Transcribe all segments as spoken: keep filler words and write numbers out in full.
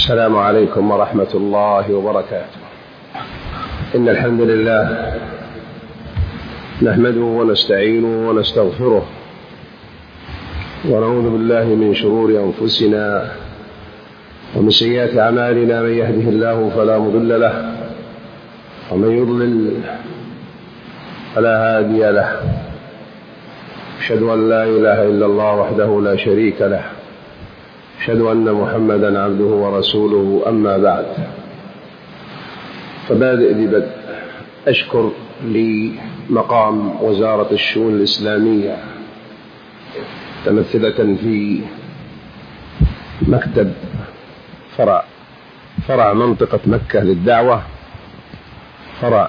السلام عليكم ورحمة الله وبركاته. إن الحمد لله نحمده ونستعينه ونستغفره ونعوذ بالله من شرور أنفسنا ومن سيئات أعمالنا. من يهده الله فلا مضل له ومن يضلل فلا هادي له. أشهد أن لا إله إلا الله وحده لا شريك له. أشهد أن محمدا عبده ورسوله. أما بعد، فبادئ ببدء أشكر لمقام وزارة الشؤون الإسلامية متمثلة في مكتب فرع فرع منطقة مكة للدعوة، فرع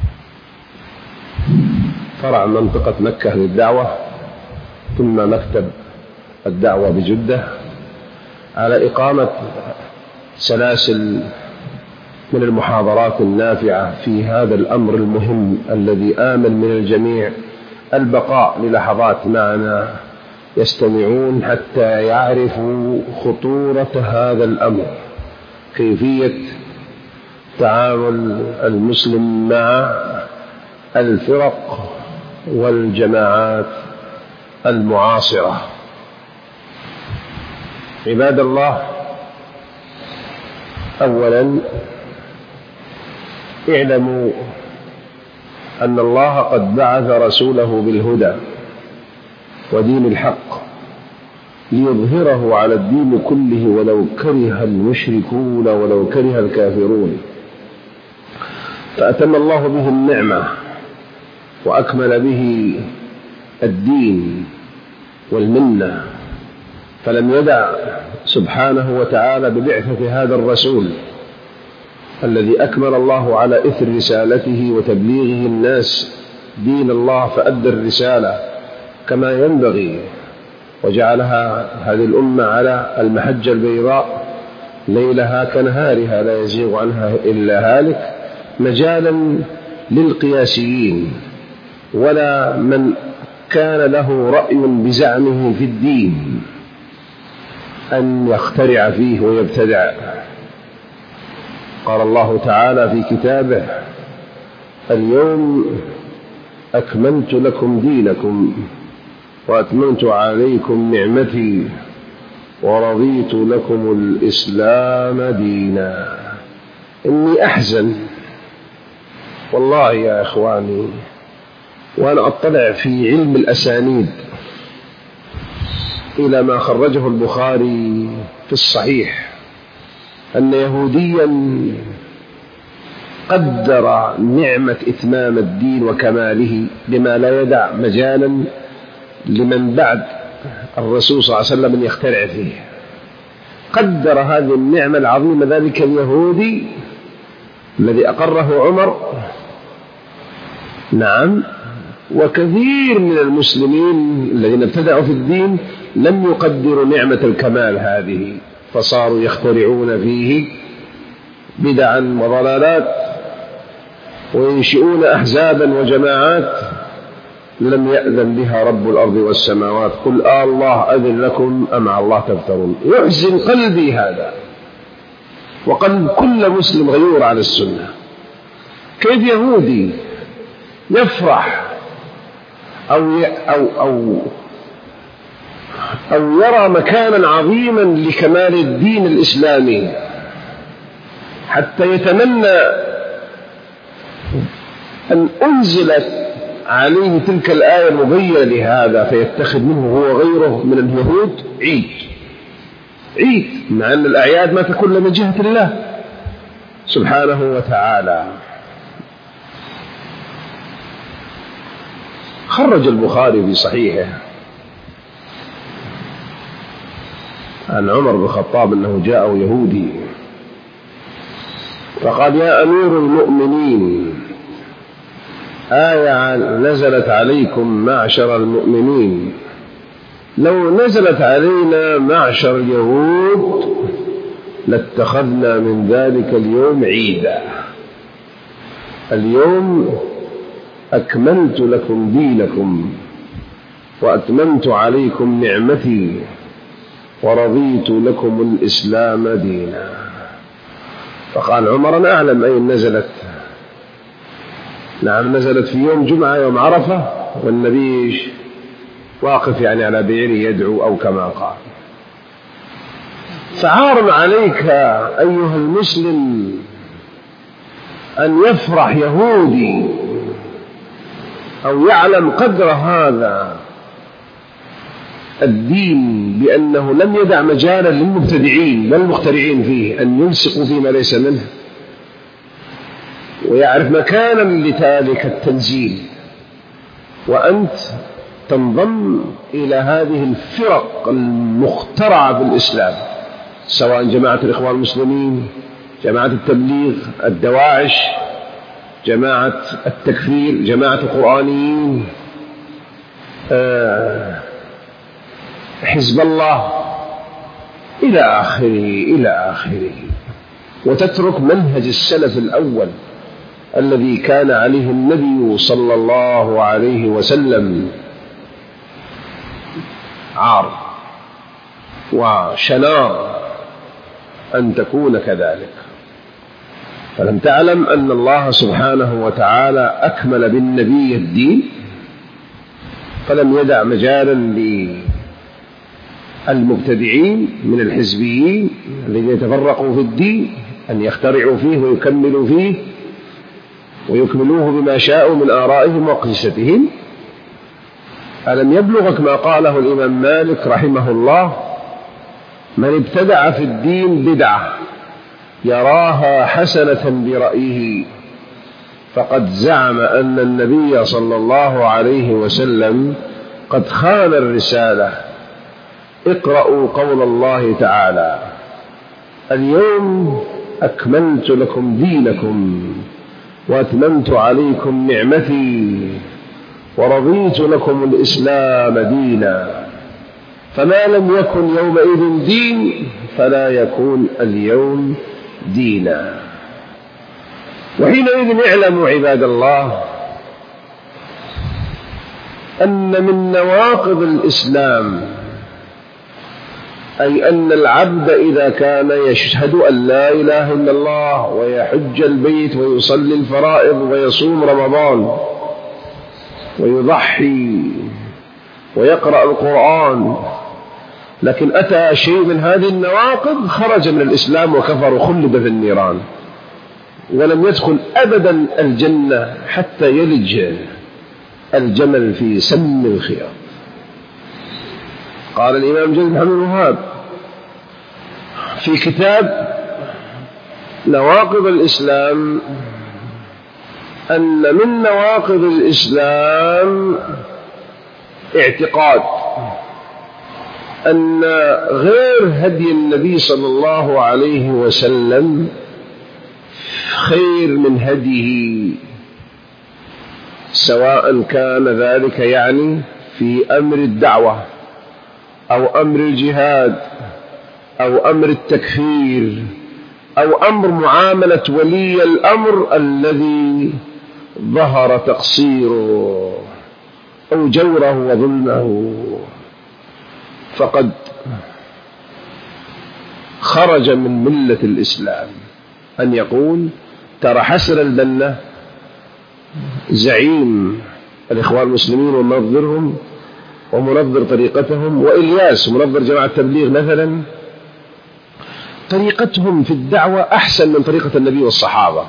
فرع منطقة مكة للدعوة ثم مكتب الدعوة بجدة، على إقامة سلاسل من المحاضرات النافعة في هذا الأمر المهم الذي آمل من الجميع البقاء للحظات معنا يستمعون حتى يعرفوا خطورة هذا الأمر، كيفية تعامل المسلم مع الفرق والجماعات المعاصرة. عباد الله، أولا اعلموا أن الله قد بعث رسوله بالهدى ودين الحق ليظهره على الدين كله ولو كره المشركون ولو كره الكافرون، فأتم الله به النعمة وأكمل به الدين والمنة، فلم يدع سبحانه وتعالى ببعثة هذا الرسول الذي أكمل الله على إثر رسالته وتبليغه الناس دين الله، فأدى الرسالة كما ينبغي وجعلها هذه الأمة على المحجة البيضاء ليلها كنهارها لا يزيغ عنها إلا هالك، مجالا للقياسيين ولا من كان له رأي بزعمه في الدين أن يخترع فيه ويبتدع. قال الله تعالى في كتابه: اليوم أكملت لكم دينكم وأتممت عليكم نعمتي ورضيت لكم الإسلام دينا. إني أحزن والله يا إخواني وأنا أطلع في علم الأسانيد إلى ما خرجه البخاري في الصحيح أن يهوديا قدر نعمة إتمام الدين وكماله بما لا يدع مجالا لمن بعد الرسول صلى الله عليه وسلم أن يخترع فيه. قدر هذه النعمة العظيمة ذلك اليهودي الذي أقره عمر، نعم، وكثير من المسلمين الذين ابتدعوا في الدين لم يقدروا نعمة الكمال هذه، فصاروا يخترعون فيه بدعا وضلالات وينشئون أحزابا وجماعات لم يأذن بها رب الأرض والسماوات. قل آه الله أذن لكم أم على الله تفترون. يحزن قلبي هذا وقلب كل مسلم غيور على السنة. كيف يهودي يفرح أو أو أو أو يرى مكانا عظيما لكمال الدين الإسلامي حتى يتمنى أن أنزلت عليه تلك الآية المبينة لهذا فيتخذ منه هو غيره من اليهود عيد عيد مع أن الأعياد ما تكون من جهة الله سبحانه وتعالى. خرج البخاري في صحيحه عن عمر بن الخطاب أنه جاءه يهودي فقال: يا أمير المؤمنين، آية نزلت عليكم معشر المؤمنين، لو نزلت علينا معشر اليهود لاتخذنا من ذلك اليوم عيدا. اليوم أكملت لكم دينكم وأتممت عليكم نعمتي ورضيت لكم الإسلام دينا. فقال عمر أنا أعلم أين نزلت. نعم نزلت في يوم جمعة يوم عرفة والنبي واقف يعني على بئره يدعو أو كما قال. فعار عليك أيها المسلم أن يفرح يهودي أو يعلم قدر هذا الدين بأنه لم يدع مجالا للمبتدعين بل المخترعين فيه أن يلصقوا فيما ليس منه، ويعرف مكانا لذلك التنزيل، وأنت تنضم إلى هذه الفرق المخترعة في الإسلام، سواء جماعة الإخوان المسلمين، جماعة التبليغ، الدواعش، جماعة التكفير، جماعة القرآنيين، حزب الله إلى آخره إلى آخره، وتترك منهج السلف الأول الذي كان عليه النبي صلى الله عليه وسلم. عار وشنار أن تكون كذلك. فلم تعلم أن الله سبحانه وتعالى أكمل بالنبي الدين، فلم يدع مجالا للمبتدعين من الحزبيين الذين يتفرقوا في الدين أن يخترعوا فيه ويكملوا فيه ويكملوه بما شاءوا من آرائهم وقيستهم. ألم يبلغك ما قاله الإمام مالك رحمه الله: من ابتدع في الدين بدعة يراها حسنة برأيه فقد زعم أن النبي صلى الله عليه وسلم قد خان الرسالة. اقرأوا قول الله تعالى: اليوم أكملت لكم دينكم وأتممت عليكم نعمتي ورضيت لكم الإسلام دينا. فما لم يكن يومئذ دين فلا يكون اليوم دينا. وحينئذ اعلموا عباد الله أن من نواقض الإسلام أي أن العبد إذا كان يشهد أن لا إله إلا الله ويحج البيت ويصلي الفرائض ويصوم رمضان ويضحي ويقرأ القرآن، لكن أتى شيء من هذه النواقض خرج من الإسلام وكفر وخلد في النيران ولم يدخل أبدا الجنة حتى يلج الجمل في سم الخياط. قال الإمام جل محمد الوهاب في كتاب نواقض الإسلام أن من نواقض الإسلام اعتقاد أن غير هدي النبي صلى الله عليه وسلم خير من هديه، سواء كان ذلك يعني في أمر الدعوة أو أمر الجهاد أو أمر التكفير أو أمر معاملة ولي الأمر الذي ظهر تقصيره أو جوره وظلمه، فقد خرج من ملة الإسلام. أن يقول ترى حسن البنا زعيم الإخوان المسلمين ومنظرهم ومنظر طريقتهم، وإلياس منظر جماعة التبليغ مثلا، طريقتهم في الدعوة أحسن من طريقة النبي والصحابة،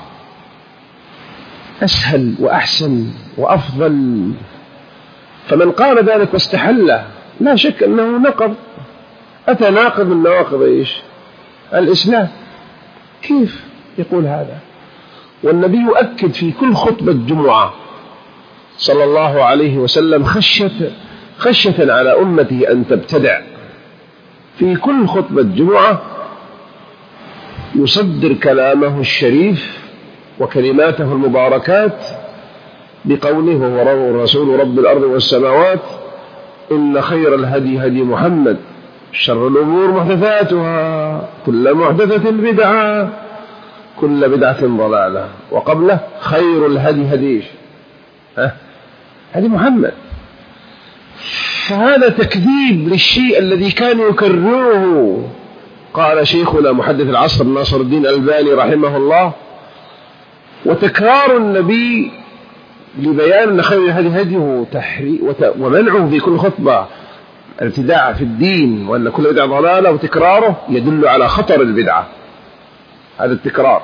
أسهل وأحسن وأفضل. فمن قال ذلك واستحله لا شك أنه نقض، أتى ناقض من نواقض إيش؟ الإسلام. كيف يقول هذا؟ والنبي يؤكد في كل خطبة جمعة صلى الله عليه وسلم خشية خشية على أمته أن تبتدع. في كل خطبة جمعة يصدر كلامه الشريف وكلماته المباركات بقوله: وهو رسول رب الأرض والسماوات، إن خير الهدي هدي محمد، شر الأمور محدثاتها، كل محدثة بدعة، كل بدعة ضلالة. وقبله: خير الهدي هدي ها هدي محمد. فهذا تكذيب للشيء الذي كان يكرره قال شيخنا محدث العصر ناصر الدين الألباني رحمه الله: وتكرار النبي لبيان أن خير الهدي هديه ومنعه في كل خطبة الابتداع في الدين وأن كل بدعة ضلالة، وتكراره يدل على خطر البدعة. هذا التكرار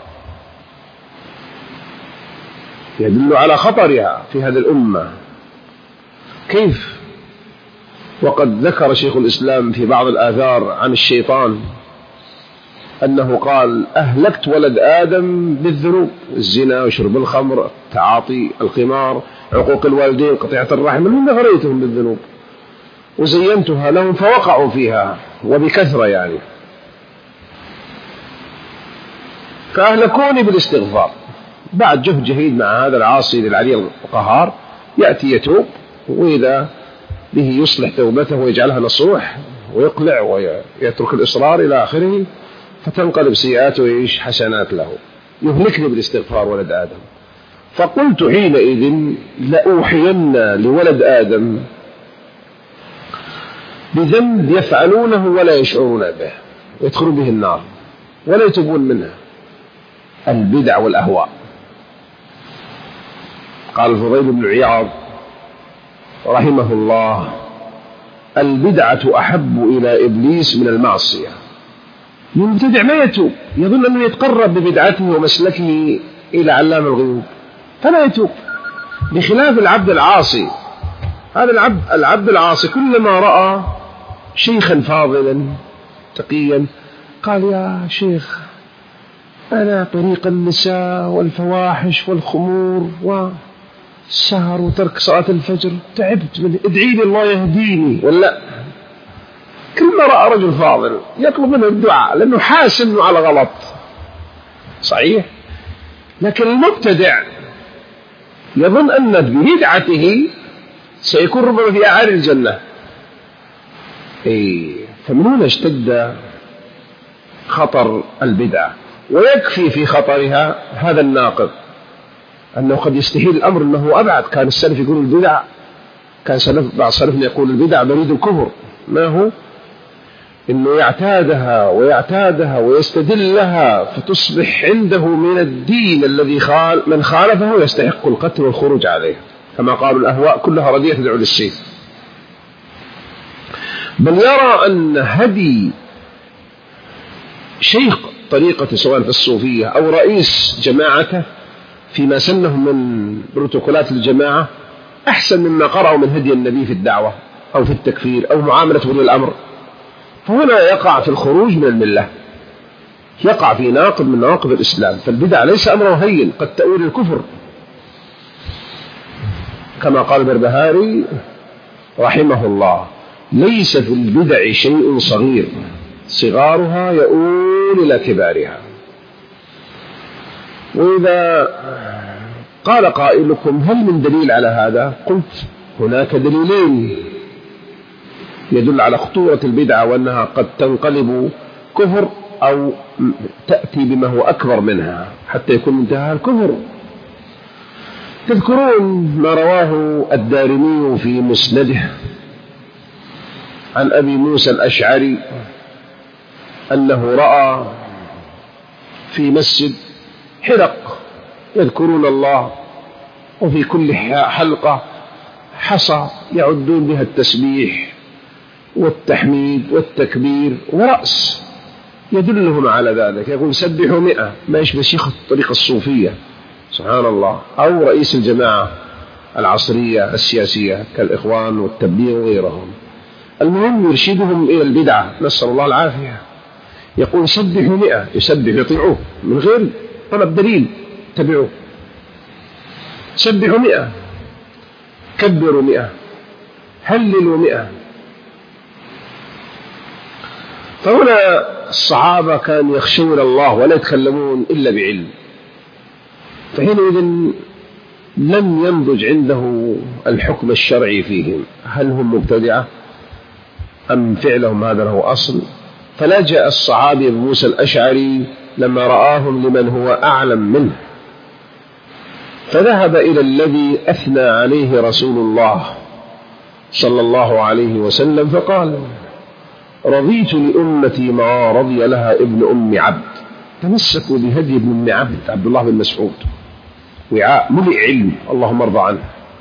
يدل على خطرها في هذه الأمة. كيف وقد ذكر شيخ الإسلام في بعض الآثار عن الشيطان أنه قال: أهلكت ولد آدم بالذنوب، الزنا وشرب الخمر، تعاطي القمار، عقوق الوالدين، قطيعة الرحم، من غريتهم بالذنوب وزينتها لهم فوقعوا فيها وبكثرة يعني، فأهلكوني بالاستغفار. بعد جهد جهيد مع هذا العاصي للعلي القهار يأتي يتوب، وإذا به يصلح توبته ويجعلها نصوح ويقلع ويترك الإصرار إلى آخره، فتنقلب سيئاته ويعيش حسنات له. يهلكني بالاستغفار ولد آدم. فقلت حينئذ: لأوحين لولد آدم بذنب يفعلونه ولا يشعرون به ويدخلون به النار ولا يتوبون منها، البدع والأهواء. قال الفضيل بن عياض رحمه الله: البدعة أحب إلى إبليس من المعصية. المبتدع ما يتوب، يظن أنه يتقرب ببدعته ومسلكه إلى علام الغيوب فلا يتوب، بخلاف العبد العاصي. هذا العبد العبد العاصي كلما رأى شيخا فاضلا تقيا قال: يا شيخ، أنا طريق النساء والفواحش والخمور والسهر وترك صلاة الفجر تعبت منه، ادعي لي الله يهديني. ولا كل ما رأى رجل فاضل يطلب منه الدعاء لأنه حاس أنه على غلط. صحيح. لكن المبتدع يظن أن ببدعته سيكون ربما في أعالي الجنة. إيه، فمن هنا اشتد خطر البدعة. ويكفي في خطرها هذا الناقض أنه قد يستحيل الأمر أنه أبعد. كان السلف يقول البدع، كان سلف بعض سلفنا يقول البدع بريد الكفر. ما هو؟ إنه يعتادها ويعتادها ويستدلها فتصبح عنده من الدين الذي خال من خالفه يستحق القتل والخروج عليه، كما قالوا الأهواء كلها رديئة تدعو للسيف. بل يرى أن هدي شيخ طريقة سواء في الصوفية أو رئيس جماعته فيما سنه من بروتوكولات الجماعة أحسن مما قرأوا من هدي النبي في الدعوة أو في التكفير أو معاملة ولي الأمر. فهنا يقع في الخروج من الملة، يقع في ناقض من نواقض الإسلام. فالبدع ليس أمره هين، قد تؤول الكفر، كما قال البربهاري رحمه الله: ليس في البدع شيء صغير صغارها يؤول إلى كبارها. وإذا قال قائلكم: هل من دليل على هذا؟ قلت: هناك دليلين يدل على خطورة البدعة وأنها قد تنقلب كفر أو تأتي بما هو أكبر منها حتى يكون منتهى الكفر. تذكرون ما رواه الدارمي في مسنده عن أبي موسى الأشعري أنه رأى في مسجد حلق يذكرون الله، وفي كل حلقة حصى يعدون بها التسبيح والتحميد والتكبير ورأس يدلهم على ذلك. يقول: سبحوا مئة، ما يشبه شيخ الطريقة الصوفية سبحان الله، أو رئيس الجماعة العصرية السياسية كالإخوان والتبليغ وغيرهم. المهم يرشدهم إلى البدعة، نسأل الله العافية. يقول: سبحوا مئة، يسبح يطيعوه من غير طلب دليل، تبعوه. سبحوا مئة، كبروا مئة، هللوا مئة. فهنا الصحابة كانوا يخشون الله ولا يتكلمون إلا بعلم، فحينئذ لم ينضج عنده الحكم الشرعي فيهم، هل هم مبتدعة أم فعلهم هذا له أصل. فلجأ الصحابي أبو موسى الأشعري لما رآهم لمن هو أعلم منه، فذهب إلى الذي أثنى عليه رسول الله صلى الله عليه وسلم فقال: رضيت لأمتي ما رضي لها ابن أم عبد. تمسكوا بهدي ابن أم عبد عبد الله بن مسعود، وعاء ملئ علم، اللهم ارضى عنه.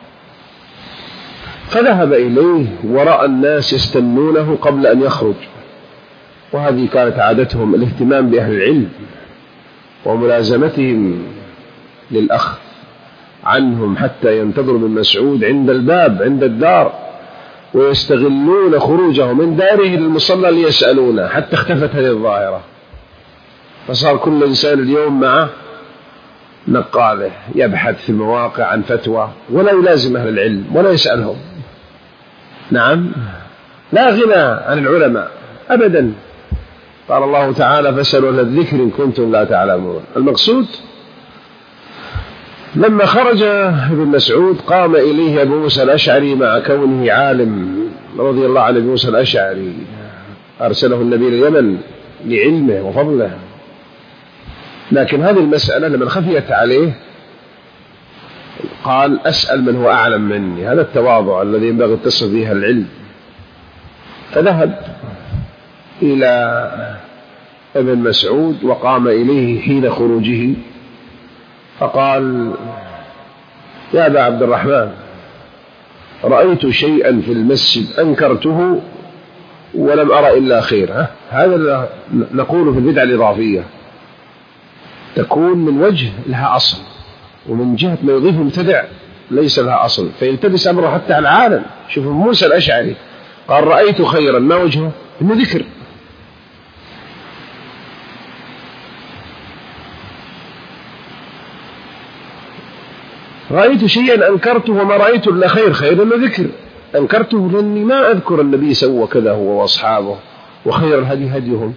فذهب إليه ورأى الناس يستنونه قبل أن يخرج، وهذه كانت عادتهم الاهتمام بأهل العلم وملازمتهم للأخ عنهم حتى ينتظروا ابن مسعود عند الباب عند الدار، ويستغلون خروجه من داره للمصلى ليسألونه، حتى اختفت هذه الظاهرة، فصار كل إنسان اليوم معه نقاله يبحث في المواقع عن فتوى ولا يلازم أهل العلم ولا يسألهم. نعم، لا غنى عن العلماء أبدا. قال الله تعالى: فاسألوا أهل الذكر إن كنتم لا تعلمون. المقصود لما خرج ابن مسعود قام إليه أبو موسى الأشعري مع كونه عالم رضي الله عن أبي موسى الأشعري، أرسله النبي اليمن لعلمه وفضله، لكن هذه المسألة لمن خفيت عليه قال: أسأل من هو أعلم مني. هذا التواضع الذي ينبغي اتصف به العلم. فذهب إلى ابن مسعود وقام إليه حين خروجه فقال: يا أبا عبد الرحمن، رأيت شيئا في المسجد أنكرته ولم أرى إلا خير. هذا نقول في البدعة الإضافية، تكون من وجه لها أصل، ومن جهة ما يضيف المبتدع ليس لها أصل، فيلتبس أمره حتى على العالم. شوف موسى الأشعري قال: رأيت خيرا، ما وجهه؟ إنه ذكر. رأيت شيئا أنكرته وما رأيت إلا خير. خير إنه ذكر. أنكرته لأني ما أذكر النبي سوى كذا هو وأصحابه، وخير الهدي هديهم.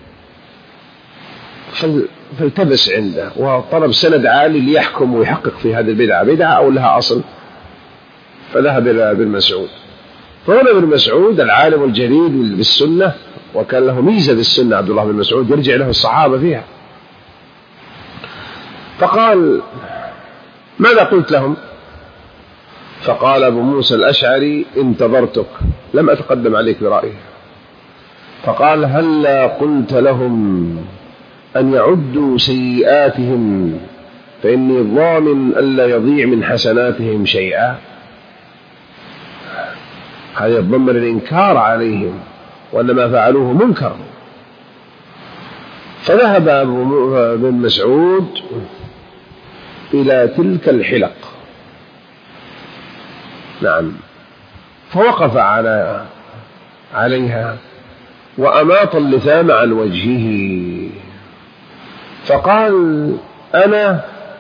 فالتبس عنده وطلب سند عالي ليحكم ويحقق في هذه البدعة، بدعة أو لها أصل. فذهب إلى ابن مسعود. فهنا ابن مسعود العالم الجليل بالسنة، وكان له ميزة بالسنة عبد الله بن مسعود يرجع له الصحابة فيها. فقال: ماذا قلت لهم؟ فقال أبو موسى الأشعري: انتظرتك، لم أتقدم عليك برأيه. فقال: هلا قلت لهم أن يعدوا سيئاتهم فإني ضامن ألا يضيع من حسناتهم شيئا. هذا يتضمن الإنكار عليهم وأن ما فعلوه منكر. فذهب ابن مسعود إلى تلك الحلق، نعم، فوقف على عليها وأماط اللثام عن وجهه، فقال: أنا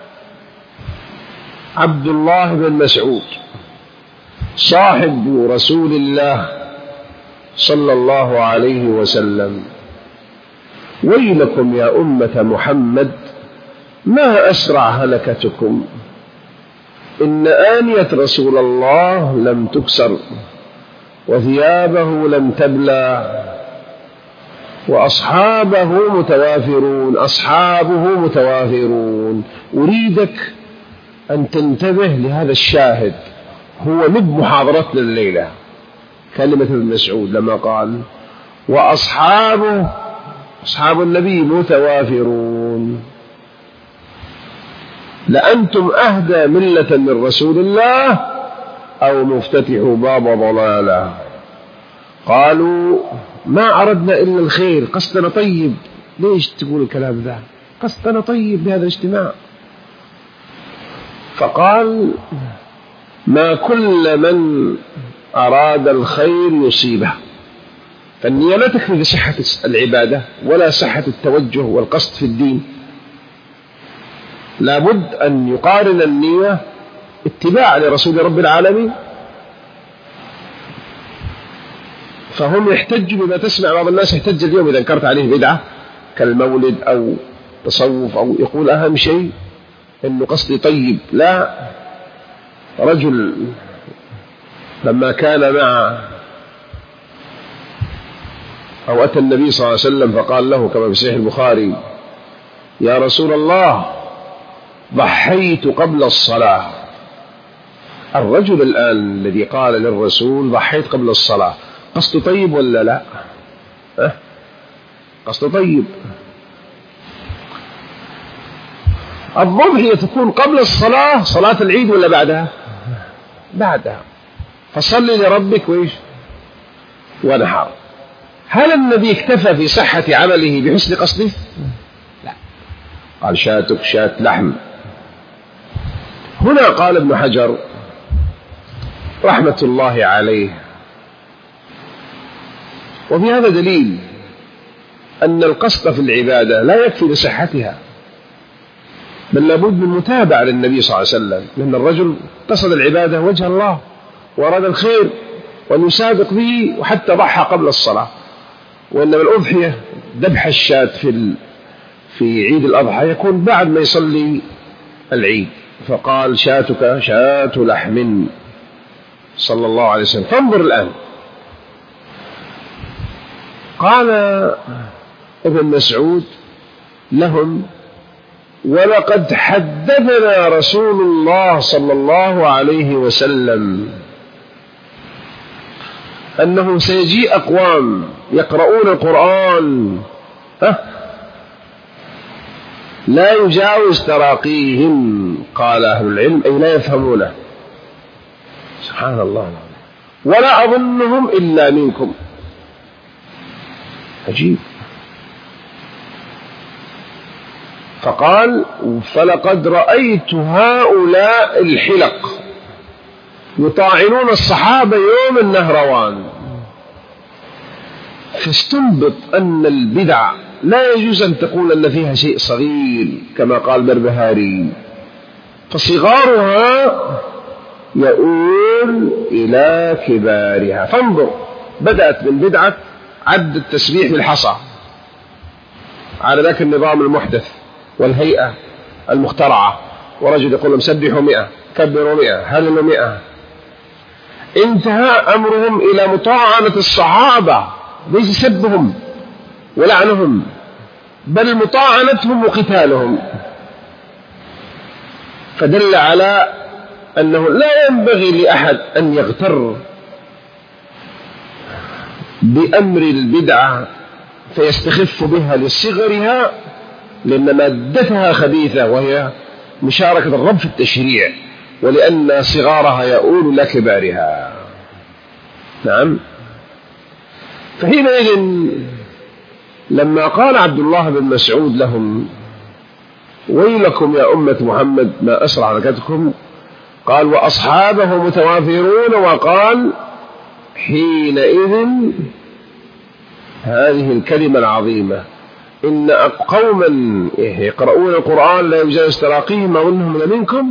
عبد الله بن مسعود صاحب رسول الله صلى الله عليه وسلم، ويلكم يا أمة محمد، ما أسرع هلكتكم، إن آنية رسول الله لم تكسر وثيابه لم تبلى وأصحابه متوافرون أصحابه متوافرون. أريدك أن تنتبه لهذا الشاهد، هو نب محاضرتنا الليلة، كلمة ابن مسعود لما قال: وأصحابه أصحاب النبي متوافرون، لأنتم أهدى ملة من رسول الله أو مفتتح باب ضلالة. قالوا: ما أردنا إلا الخير، قصدنا طيب. ليش تقول الكلام ذا؟ قصدنا طيب بهذا الاجتماع. فقال: ما كل من أراد الخير يصيبه. فالنية لا تكفي بصحة العبادة ولا صحة التوجه والقصد في الدين، لابد أن يقارن النية اتباع لرسول رب العالمين. فهم يحتجوا بما تسمع بعض الناس يحتج اليوم إذا انكرت عليه بدعة كالمولد أو تصوف، أو يقول أهم شيء إنه قصدي طيب. لا، رجل لما كان مع أو أتى النبي صلى الله عليه وسلم فقال له كما في صحيح البخاري: يا رسول الله، ضحيت قبل الصلاة. الرجل الآن الذي قال للرسول ضحيت قبل الصلاة، قصد طيب ولا لا؟ أه؟ قصد طيب. الضحية تكون قبل الصلاة، صلاة العيد، ولا بعدها؟ بعدها. فصل لربك وإيش ونحر. هل النبي اكتفى في صحة عمله بحسن قصده؟ لا، قال شاتك شات لحم. هنا قال ابن حجر رحمة الله عليه، وفي هذا دليل أن القصد في العبادة لا يكفي لصحتها، بل لابد من متابعة للنبي صلى الله عليه وسلم، لأن الرجل قصد العبادة وجه الله وأراد الخير وأن يسابق به، وحتى ضحى قبل الصلاة. وإنما الأضحية ذبح الشاة في في عيد الأضحى يكون بعد ما يصلي العيد، فقال شاتك شاة لحم صلى الله عليه وسلم. فانظر الآن، قال ابن مسعود لهم: ولقد حدثنا رسول الله صلى الله عليه وسلم أنه سيجيء أقوام يقرؤون القرآن لا يجاوز تراقيهم. قال أهل العلم: أي لا يفهمونه. سبحان الله، ولا أظنهم إلا منكم. عجيب. فقال: فلقد رأيت هؤلاء الحلق يطاعنون الصحابة يوم النهروان. فاستنبط أن البدع لا يجوز أن تقول أن فيها شيء صغير كما قال بربهاري، فصغارها يؤول إلى كبارها. فانظر، بدأت من بدعة عد التسبيح بالحصى على ذاك النظام المحدث والهيئة المخترعة، ورجل يقول لهم سبحوا مئة، كبروا مئة، هللوا مئة. انتهى أمرهم إلى مطاعنة الصحابة، ليس سبهم ولعنهم، بل مطاعنتهم وقتالهم. فدل على أنه لا ينبغي لأحد أن يغتر بأمر البدعة فيستخف بها لصغرها، لأن مادتها خبيثة وهي مشاركة الرب في التشريع، ولأن صغارها يؤول إلى كبارها. نعم. فحينئذ لما قال عبد الله بن مسعود لهم: ويلكم يا أمة محمد ما أسرع هلكتكم، قال: وأصحابه متوافرون، وقال حينئذ هذه الكلمة العظيمة: إن قوما يقرؤون القرآن لا يجاوز تراقيهم وإنهم لمنكم.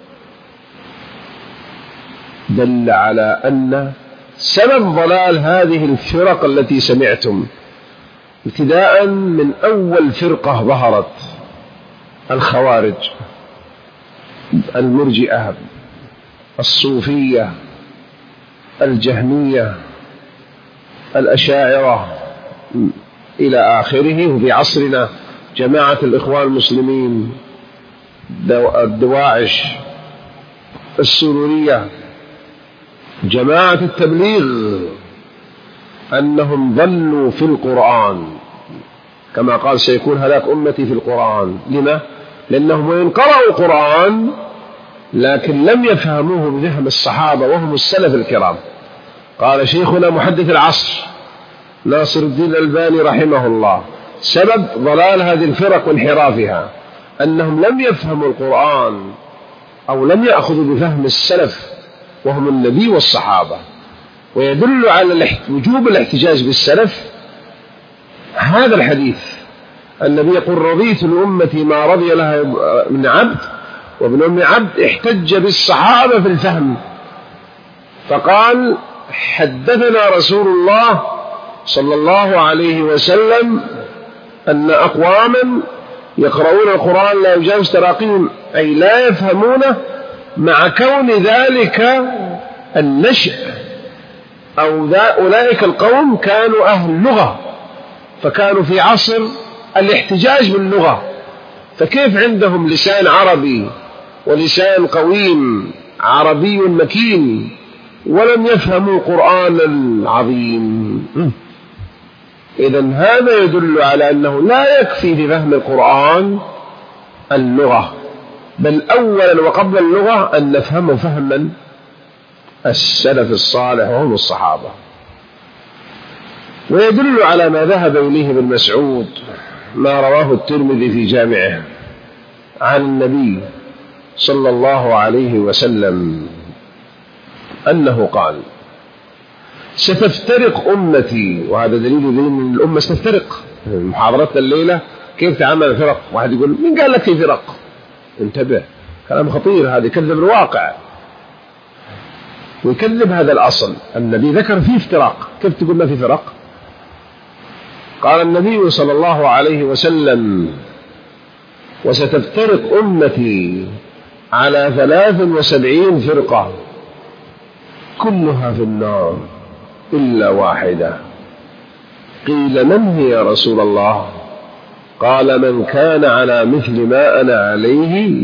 دل على أن سبب ضلال هذه الفرق التي سمعتم، ابتداء من أول فرقة ظهرت: الخوارج، المرجئة، الصوفية، الجهمية، الأشاعرة، إلى آخره. وفي عصرنا جماعة الإخوان المسلمين، الدواعش، السرورية، جماعة التبليغ، أنهم ظلوا في القرآن كما قال: سيكون هلاك أمتي في القرآن. لما؟ لأنهم وإن قرأوا القرآن لكن لم يفهموه بفهم الصحابة وهم السلف الكرام. قال شيخنا محدث العصر ناصر الدين الألباني رحمه الله: سبب ضلال هذه الفرق وانحرافها أنهم لم يفهموا القرآن أو لم يأخذوا بفهم السلف وهم النبي والصحابة. ويدل على وجوب الاحتجاج بالسلف هذا الحديث: النبي يقول: رضيت لأمتي ما رضي لها من عبد وابن أم عبد. احتج بالصحابة في الفهم، فقال: حدثنا رسول الله صلى الله عليه وسلم أن أقواما يقرؤون القرآن لا يجاوز تراقيهم، أي لا يفهمونه، مع كون ذلك النشأ أو أولئك القوم كانوا أهل لغة، فكانوا في عصر الاحتجاج باللغة، فكيف عندهم لسان عربي ولسان قويم عربي مكين ولم يفهموا القرآن العظيم؟ إذن هذا يدل على أنه لا يكفي في فهم القرآن اللغة، بل أولا وقبل اللغة أن نفهمه فهما السلف الصالح وهم الصحابة. ويدل على ما ذهب إليه ابن مسعود ما رواه الترمذي في جامعه عن النبي صلى الله عليه وسلم أنه قال: ستفترق أمتي، وهذا دليل أن الأمة ستفترق. محاضرتنا الليلة كيف تعامل فرق. واحد يقول: من قال لك في فرق؟ انتبه، كلام خطير، هذا يكذب الواقع ويكذب هذا الأصل. النبي ذكر فيه افتراق، كيف تقول ما في فرق؟ قال النبي صلى الله عليه وسلم: وستفترق أمتي على ثلاث وسبعين فرقة كلها في النار إلا واحدة. قيل: من هي يا رسول الله؟ قال: من كان على مثل ما أنا عليه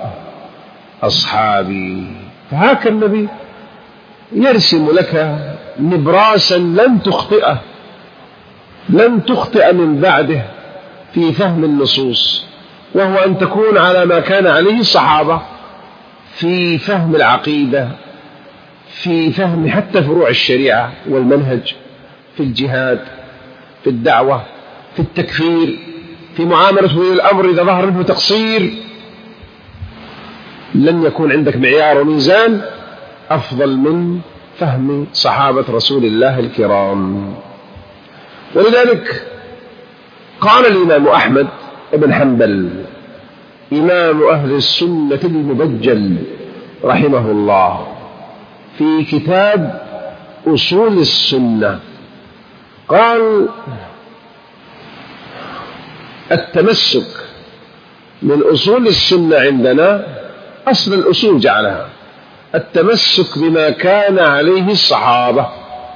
وأصحابي. فهاك النبي يرسم لك نبراسا لن تخطئه، لن تخطئ من بعده في فهم النصوص، وهو أن تكون على ما كان عليه الصحابة في فهم العقيدة، في فهم حتى فروع الشريعة والمنهج، في الجهاد، في الدعوة، في التكفير، في معاملة ولي الأمر إذا ظهر منه تقصير. لن يكون عندك معيار وميزان أفضل من فهم صحابة رسول الله الكرام. ولذلك قال الإمام أحمد بن حنبل إمام أهل السنة المبجل رحمه الله في كتاب أصول السنة، قال: التمسك من أصول السنة عندنا أصل الأصول جعلها التمسك بما كان عليه الصحابة.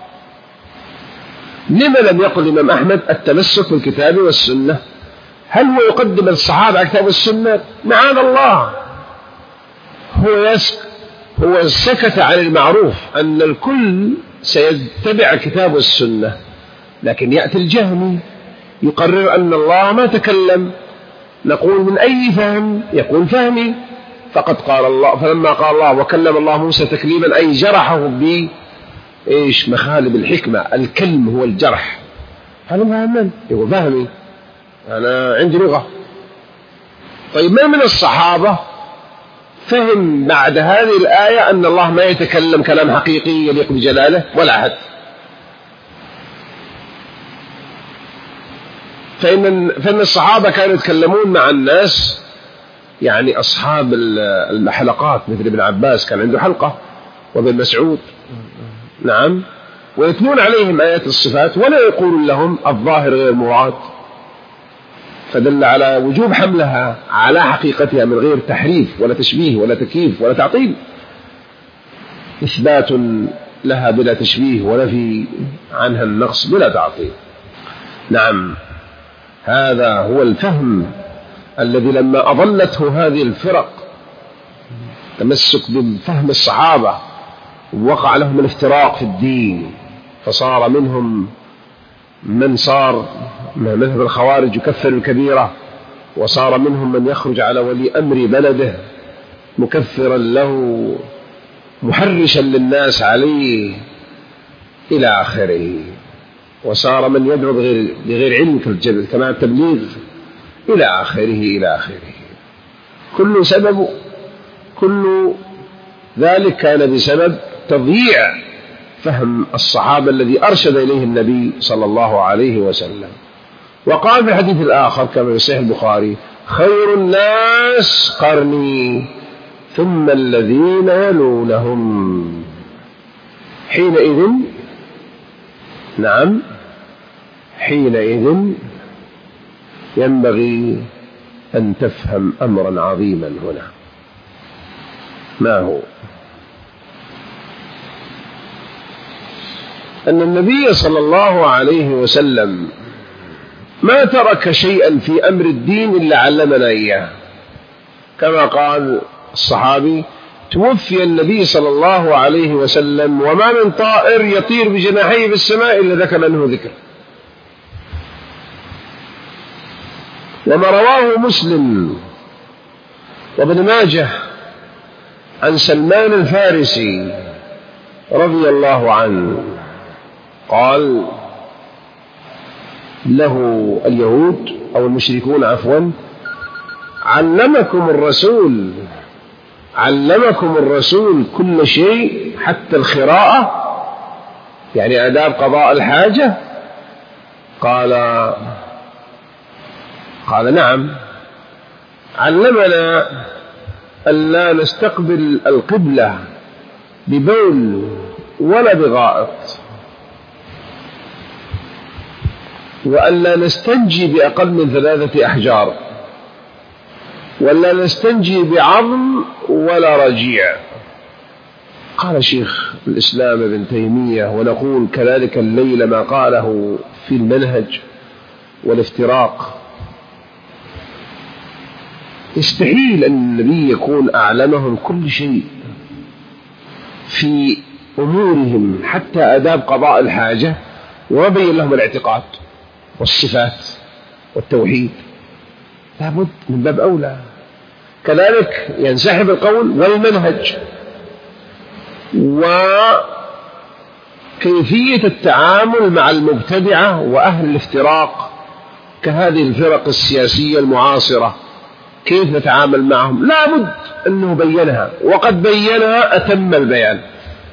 لما لم يقل الإمام أحمد التمسك بالكتاب والسنة؟ هل هو يقدم الصحابة على الكتاب والسنة؟ معاذ الله، هو يسك هو سكت عن المعروف أن الكل سيتبع الكتاب والسنة، لكن يأتي الجهمي يقرر أن الله ما تكلم، نقول: من أي فهم؟ يقول: فهمي. فقد قال الله، فلما قال الله وكلم الله موسى تكليما أي جرحه ب إيش مخالب الحكمة، الكلم هو الجرح. هذا فهمنا، يقول: فهمي، أنا عندي لغة. طيب، من من الصحابة فهم بعد هذه الآية أن الله ما يتكلم كلام حقيقي يليق بجلاله؟ ولا أحد. فإن, فإن الصحابة كانوا يتكلمون مع الناس، يعني أصحاب الحلقات مثل ابن عباس كان عنده حلقة، وابن مسعود، نعم، ويتلون عليهم آيات الصفات ولا يقول لهم الظاهر غير مراد، فدل على وجوب حملها على حقيقتها من غير تحريف ولا تشبيه ولا تكييف ولا تعطيل، إثبات لها بلا تشبيه ونفي عنها النقص بلا تعطيل. نعم، هذا هو الفهم الذي لما أضلته هذه الفرق تمسك بفهم الصحابة وقع لهم الافتراق في الدين، فصار منهم من صار مذهب الخوارج يكفر الكبيرة، وصار منهم من يخرج على ولي أمر بلده مكفرا له محرشا للناس عليه إلى آخره، وصار من يدعو بغير, بغير علم كما التبليغ إلى آخره إلى آخره. كل سبب كل ذلك كان بسبب تضييع فهم الصحابة الذي أرشد إليه النبي صلى الله عليه وسلم. وقال في الحديث الآخر كما في صحيح البخاري: خير الناس قرني ثم الذين يلونهم. حينئذ نعم حينئذ ينبغي أن تفهم أمرا عظيما هنا. ما هو؟ أن النبي صلى الله عليه وسلم ما ترك شيئا في أمر الدين إلا علمنا إياه، كما قال الصحابي: توفي النبي صلى الله عليه وسلم وما من طائر يطير بجناحيه في السماء إلا ذكر منه ذكر. وما رواه مسلم وابن ماجه عن سلمان الفارسي رضي الله عنه قال له اليهود أو المشركون عفوا: علمكم الرسول علمكم الرسول كل شيء حتى الخراءة، يعني آداب قضاء الحاجة؟ قال قال نعم، علمنا ألا نستقبل القبلة ببول ولا بغائط، وألا نستنجي بأقل من ثلاثة أحجار، ولا نستنجي بعظم ولا رجيع. قال شيخ الإسلام ابن تيمية: ونقول كذلك الليل ما قاله في المنهج والافتراق. يستحيل أن النبي يكون أعلمهم كل شيء في أمورهم حتى آداب قضاء الحاجة وبين لهم الاعتقاد والصفات والتوحيد، لابد من باب أولى. كذلك ينسحب القول والمنهج وكيفية التعامل مع المبتدعة وأهل الافتراق كهذه الفرق السياسية المعاصرة، كيف نتعامل معهم؟ لابد أنه بينها، وقد بينها أتم البيان.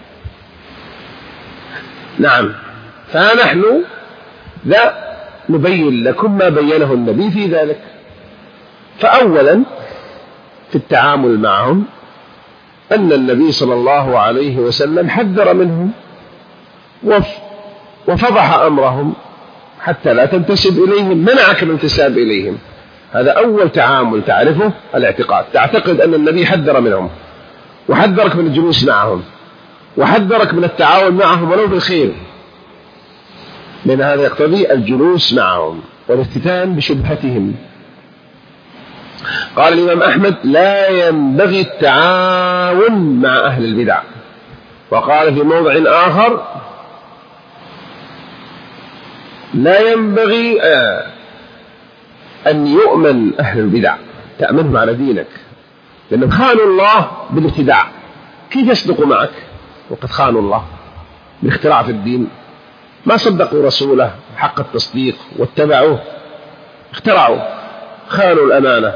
نعم، فنحن لا نبين لكم ما بينه النبي في ذلك. فأولا في التعامل معهم أن النبي صلى الله عليه وسلم حذر منهم وفضح أمرهم حتى لا تنتسب إليهم، منعك من الانتساب إليهم. هذا أول تعامل تعرفه، الاعتقاد، تعتقد أن النبي حذر منهم وحذرك من الجلوس معهم وحذرك من التعاون معهم ولو بالخير، لأن هذا يقتضي الجلوس معهم والافتتان بشبهتهم. قال الإمام أحمد: لا ينبغي التعاون مع أهل البدع. وقال في موضع آخر: لا ينبغي أن يؤمن أهل البدع، تأمنهم على دينك، لأنهم خانوا الله بالابتداع. كيف يصدقوا معك وقد خانوا الله بالاختراع في الدين؟ ما صدقوا رسوله حق التصديق واتبعوه، اخترعوا، خانوا الأمانة.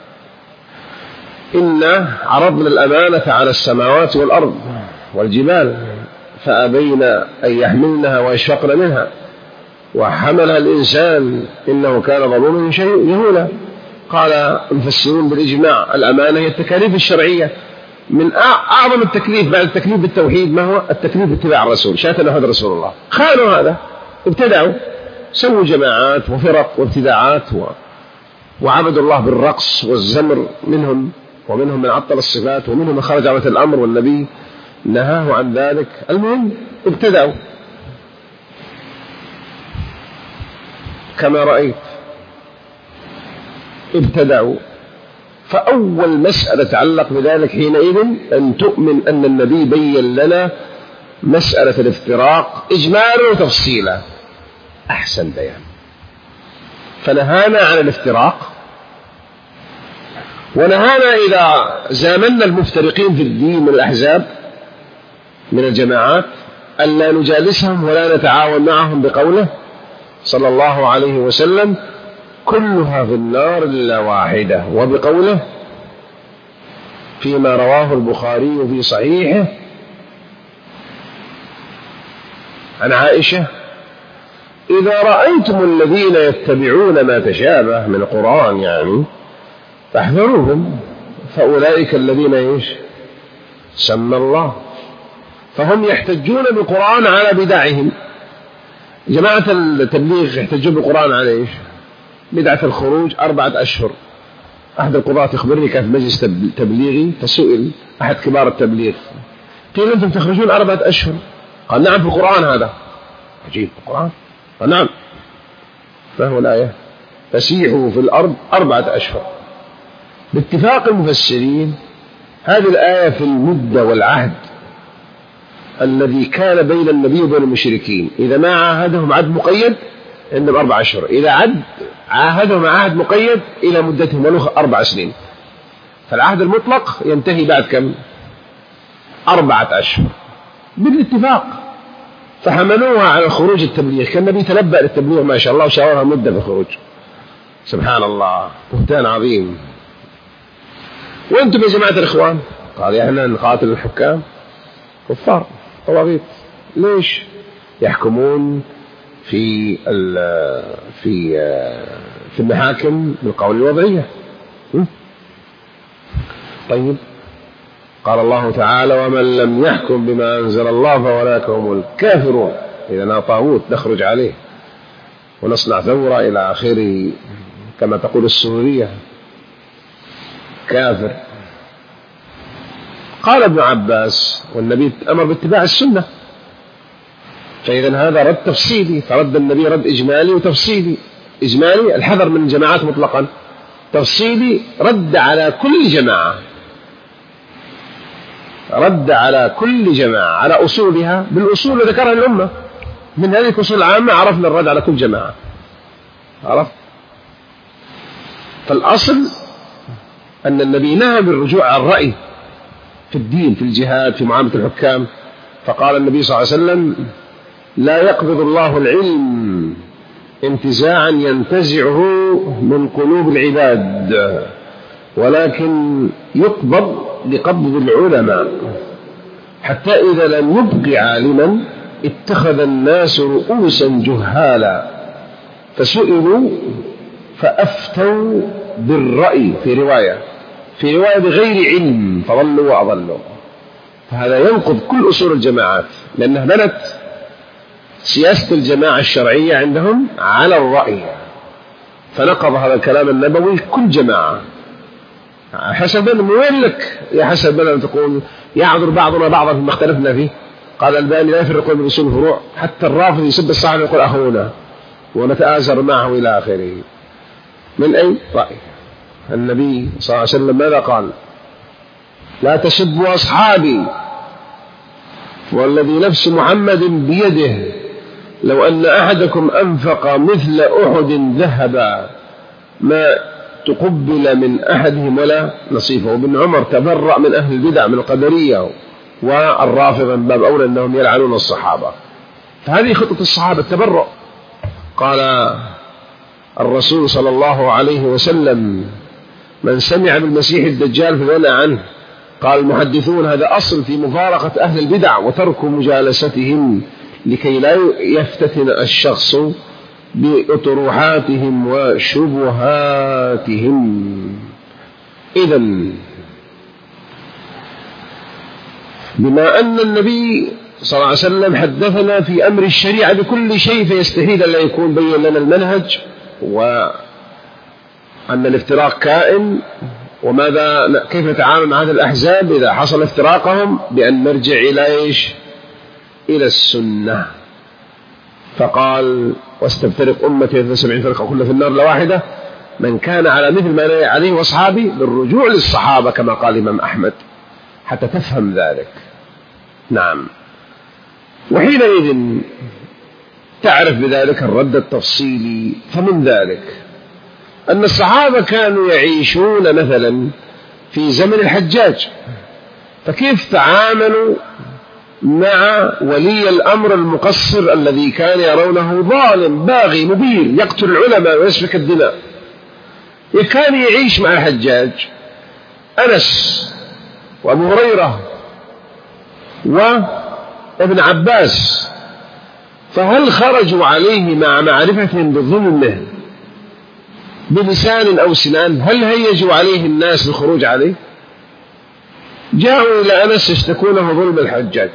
إنا عرضنا الأمانة على السماوات والأرض والجبال فأبين أن يحملنها ويشفقن منها وحملها الإنسان إنه كان ظلوما جهولا. قال المفسرون بالإجماع: الأمانة هي التكاليف الشرعية. من أعظم التكليف بعد التكليف بالتوحيد ما هو؟ التكليف باتباع الرسول، شاتنا هذا رسول الله. خانوا هذا، ابتدعوا، سووا جماعات وفرق وابتداعات و... وعبدوا الله بالرقص والزمر منهم، ومنهم من عطل الصفات، ومنهم من خرج عن الأمر والنبي نهاه عن ذلك. المهم ابتدعوا كما رأيت، ابتدعوا. فأول مسألة تعلق بذلك حينئذ أن تؤمن أن النبي بين لنا مسألة الافتراق إجمالا وتفصيلا، أحسن بيان. فنهانا عن الافتراق، ونهانا إذا زامنا المفترقين في الدين من الأحزاب من الجماعات أن لا نجالسهم ولا نتعاون معهم، بقوله صلى الله عليه وسلم: كلها في النار إلا واحدة، وبقوله فيما رواه البخاري في صحيحه عن عائشة: إذا رأيتم الذين يتبعون ما تشابه من القرآن يعني فاحذروهم، فأولئك الذين إيش سمى الله. فهم يحتجون بالقرآن على بدعهم. جماعة التبليغ يحتجون بالقرآن على إيش؟ بدعة الخروج أربعة أشهر. أحد القضاة يخبرني كان في مجلس تبليغي، فسئل أحد كبار التبليغ: قيل أنتم تخرجون أربعة أشهر؟ قال: نعم في القرآن. هذا عجيب، القرآن؟ قال: نعم. فهو الآية: فسيحوا في الأرض أربعة أشهر. باتفاق المفسرين هذه الآية في المدة والعهد الذي كان بين النبي وبين المشركين، إذا ما عاهدهم عهد مقيد عندهم أربع أشهر، إذا عد عاهدهم عهد مقيد إلى مدتهم ولو أربع سنين، فالعهد المطلق ينتهي بعد كم؟ أربعة أشهر بالاتفاق. فحملوها على الخروج التبليغ، كان النبي تنبأ للتبليغ ما شاء الله وشاورها مدة في الخروج. سبحان الله، بهتان عظيم. وأنتم يا جماعة الإخوان؟ قال احنا نقاتل الحكام كفار طواغيت. ليش؟ يحكمون في في في المحاكم بالقول الوضعية. طيب، قال الله تعالى: ومن لم يحكم بما أنزل الله فأولئك هم الكافرون. إذا طاغوت نخرج عليه ونصنع ثورة إلى آخره، كما تقول السورية كافر. قال ابن عباس: والنبي أمر باتباع السنة، فإذا هذا رد تفصيلي، فرد النبي رد إجمالي وتفصيلي. إجمالي الحذر من الجماعات مطلقا، تفصيلي رد على كل جماعة، رد على كل جماعة على أصولها بالأصول اللي ذكرها الأمة. من هذه الأصول العامة عرفنا الرد على كل جماعة. عرفت؟ فالأصل أن النبي نهى بالرجوع على الرأي في الدين، في الجهاد، في معاملة الحكام. فقال النبي صلى الله عليه وسلم: لا يقبض الله العلم انتزاعا ينتزعه من قلوب العباد، ولكن يقبض بقبض العلماء، حتى إذا لم يبق عالما اتخذ الناس رؤوسا جهالا فسئلوا فأفتوا بالرأي، في رواية في رواية بغير علم فضلوا وأضلوا. فهذا ينقض كل أصول الجماعات، لأنها بنت سياسة الجماعة الشرعية عندهم على الرأي، فنقض هذا الكلام النبوي كل جماعة. حسب وين لك يا حسب أن تقول يعذر بعضنا بعضا فيما اختلفنا فيه. قال الباني: لا يفرقون بين أصول الفروع، حتى الرافض يسب الصحابة يقول أخونا ونتآزر معه إلى آخره. من أي رأي؟ النبي صلى الله عليه وسلم ماذا قال؟ لا تسبوا أصحابي، والذي نفس محمد بيده لو أن أحدكم أنفق مثل أحد ذهبا ما تقبل من أحدهم ولا نصيفه. ابن عمر تبرأ من أهل البدع من القدرية والرافضة من باب أولى أنهم يلعنون الصحابة. فهذه خطة الصحابة التبرؤ. قال الرسول صلى الله عليه وسلم: من سمع بالمسيح الدجال فلينأ عنه. قال المحدثون: هذا أصل في مفارقة أهل البدع وترك مجالستهم، لكي لا يفتتن الشخص بأطروحاتهم وشبهاتهم. إذن بما أن النبي صلى الله عليه وسلم حدثنا في أمر الشريعة بكل شيء، فيستحيل أن لا يكون بين لنا المنهج، وأن الافتراق كائن، وماذا كيف نتعامل مع هذا الأحزاب إذا حصل افتراقهم، بأن نرجع إلى إيش؟ إلى السنة. فقال: واستفترق أمتي اثنتا وسبعين فرقة كل في النار لواحدة، من كان على مثل ما أنا عليه وأصحابي، بالرجوع للصحابة كما قال الإمام أحمد، حتى تفهم ذلك. نعم. وحينئذ تعرف بذلك الرد التفصيلي. فمن ذلك أن الصحابة كانوا يعيشون مثلا في زمن الحجاج، فكيف تعاملوا مع ولي الأمر المقصر الذي كان يرونه ظالم باغي مبير يقتل العلماء ويسفك الدماء؟ كان يعيش مع الحجاج أنس وأبو هريرة وابن عباس، فهل خرجوا عليه مع معرفتهم بظلمه بلسان أو سنان؟ هل هيجوا عليه الناس للخروج عليه؟ جاءوا إلى أنس يشتكونه ظلم الحجاج: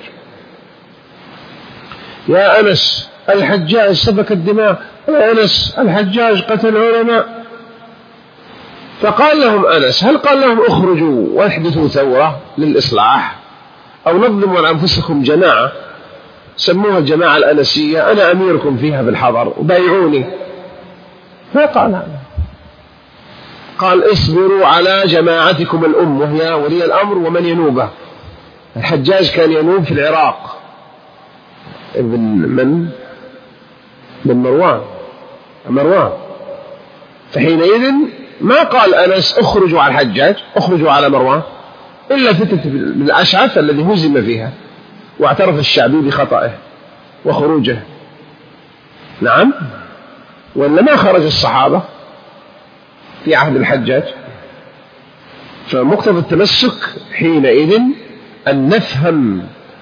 يا أنس الحجاج سفك الدماء، يا أنس الحجاج قتل علماء. فقال لهم أنس: هل قال لهم اخرجوا واحدثوا ثورة للإصلاح، أو نظموا لأنفسكم جماعة سموها الجماعة الأنسية، أنا أميركم فيها بالحضر وبايعوني؟ ما قال هذا. قال: اصبروا على جماعتكم الأم، وهي ولي الأمر ومن ينوبه. الحجاج كان ينوب في العراق، ابن من؟ بن مروان. مروان. فحينئذ ما قال أنس اخرجوا على الحجاج اخرجوا على مروان إلا فتنة بالأشعث الذي هزم فيها واعترف الشعبي بخطئه وخروجه. نعم، ولا ما خرج الصحابة في عهد الحجاج. فمقتضى التمسك حينئذ أن نفهم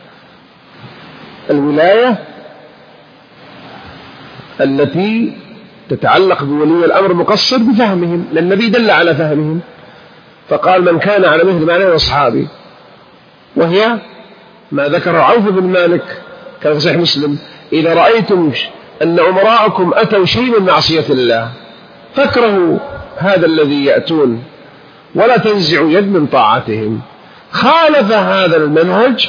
الولاية التي تتعلق بولي الأمر مقصر بفهمهم، لأن النبي دل على فهمهم فقال من كان على مثل ما أنا وأصحابي، وهي ما ذكر عوف بن مالك كان في صحيح مسلم: إذا رأيتم أن أمراءكم أتوا شيء من معصية الله فاكرهوا هذا الذي يأتون ولا تنزعوا يد من طاعتهم. خالف هذا المنهج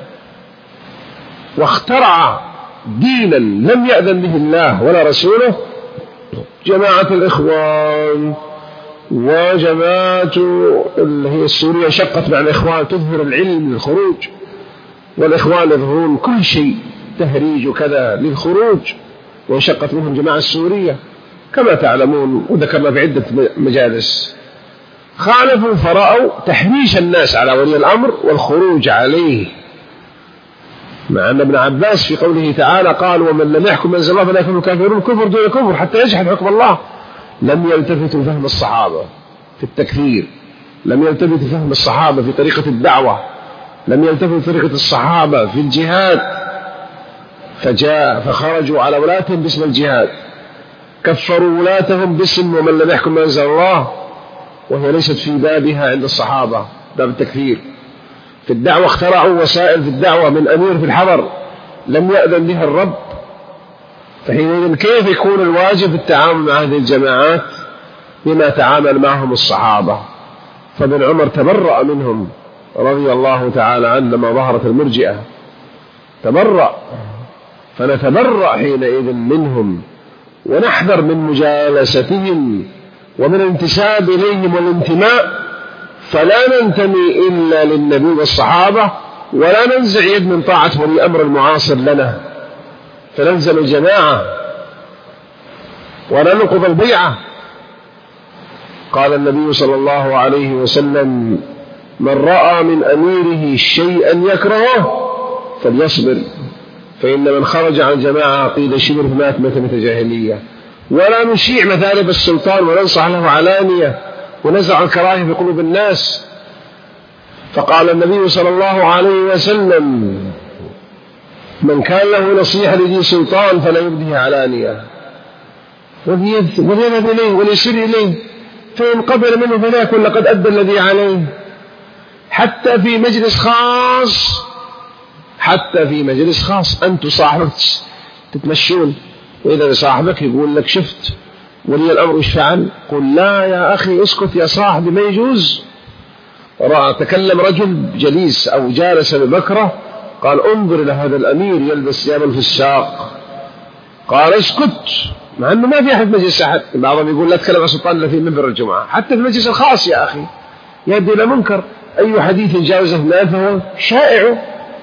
واخترع دينا لم يأذن به الله ولا رسوله جماعة الإخوان وجماعة اللي هي السورية شقت مع الإخوان تظهر العلم للخروج، والإخوان يظهرون كل شيء تهريج وكذا للخروج، وشقت منهم جماعة السورية كما تعلمون وذكرنا في عدة مجالس. خالفوا فرأوا تحريش الناس على ولي الأمر والخروج عليه، مع أن ابن عباس في قوله تعالى قال ومن لم يحكم بأنزل الله فلا يكون كافرون كفر دون كفر حتى يجحد حكم الله. لم يلتفتوا فهم الصحابة في التكفير، لم يلتفتوا فهم الصحابة في طريقة الدعوة، لم يلتفتوا طريقة الصحابة في الجهاد، فجاء فخرجوا على ولاتهم باسم الجهاد، كفروا ولاتهم باسم ومن لم يحكم بأنزل الله، وهي ليست في بابها عند الصحابة باب التكفير. في الدعوة اخترعوا وسائل في الدعوة من أمير في الحضر لم يأذن بها الرب. فحينئذ كيف يكون الواجب في التعامل مع هذه الجماعات بما تعامل معهم الصحابة؟ فابن عمر تبرأ منهم رضي الله تعالى عنه لما ظهرت المرجئة، تبرأ. فنتبرأ حينئذ منهم ونحذر من مجالستهم ومن الانتساب إليهم والانتماء، فلا ننتمي إلا للنبي والصحابة ولا ننزع يد من طاعة ولي أمر المعاصر لنا، فنلزم الجماعة ولا ننقض البيعة. قال النبي صلى الله عليه وسلم من رأى من أميره شيئا يكرهه فليصبر، فإن من خرج عن الجماعة قيد شبر فمات متى جاهلية. ولا نشيع مثالب السلطان وننصح له علانية ونزع الكراهية في قلوب الناس. فقال النبي صلى الله عليه وسلم من كان له نصيحة لذي سلطان فلا يبديه علانية وليذهب إليه وليسر إليه، فإن قبل منه فلا يكن لقد أدى الذي عليه. حتى في مجلس خاص حتى في مجلس خاص أنت صاحبك تتمشون، وإذا صاحبك يقول لك شفت ولي الأمر ايش فعل، قل لا يا أخي اسكت يا صاحبي ما يجوز. رأى تكلم رجل جليس أو جالس ببكرة قال انظر إلى هذا الأمير يلبس ثياب الفساق، قال اسكت، مع أنه ما في أحد مجلس أحد. بعضهم يقول لا تكلم عن سلطان إلا في منبر الجمعة، حتى في المجلس الخاص يا أخي يؤدي إلى منكر. أي حديث جاوز اثنان فهو شائع.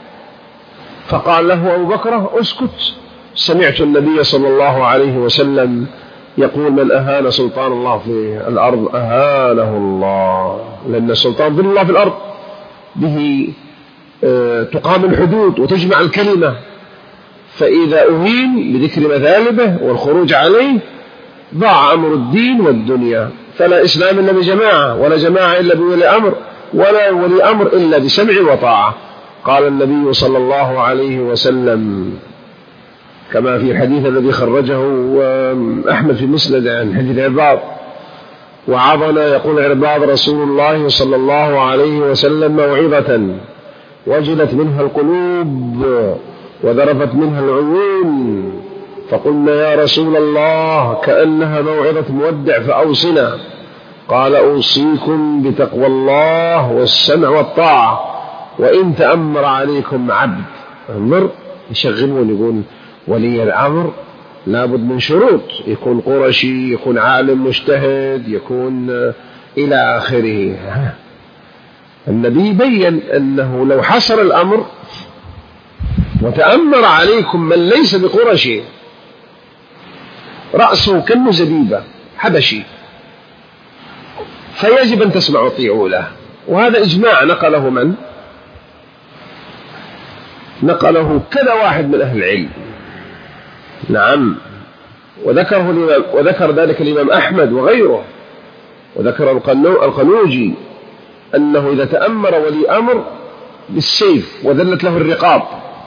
فقال له أبو بكر اسكت، سمعت النبي صلى الله عليه وسلم يقول من أهان سلطان الله في الأرض أهانه الله، لأن السلطان ظل الله في الأرض، به تقام الحدود وتجمع الكلمة. فإذا أهين بذكر مثالبه والخروج عليه ضاع أمر الدين والدنيا. فلا إسلام إلا بجماعة، ولا جماعة إلا بولي أمر، ولا ولي أمر إلا بسمع وطاعة. قال النبي صلى الله عليه وسلم كما في الحديث الذي خرجه أحمد في مسند عن حديث عرباض وعظنا يقول عرباض رسول الله صلى الله عليه وسلم موعظة وجلت منها القلوب وذرفت منها العيون، فقلنا يا رسول الله كأنها موعظة مودع فأوصنا. قال أوصيكم بتقوى الله والسمع والطاعة وإن تأمر عليكم عبد. انظر يشغلون يقول ولي الأمر لابد من شروط، يكون قرشي، يكون عالم مجتهد، يكون إلى آخره. النبي بين أنه لو حصل الأمر وتأمر عليكم من ليس بقرشي رأسه كأنه زبيبة حبشي، فيجب أن تسمعوا وتطيعوا له. وهذا إجماع نقله من؟ نقله كذا واحد من أهل العلم. نعم، وذكره وذكر ذلك الإمام أحمد وغيره، وذكر القنوجي أنه إذا تأمر ولي أمر بالسيف وذلت له الرقاب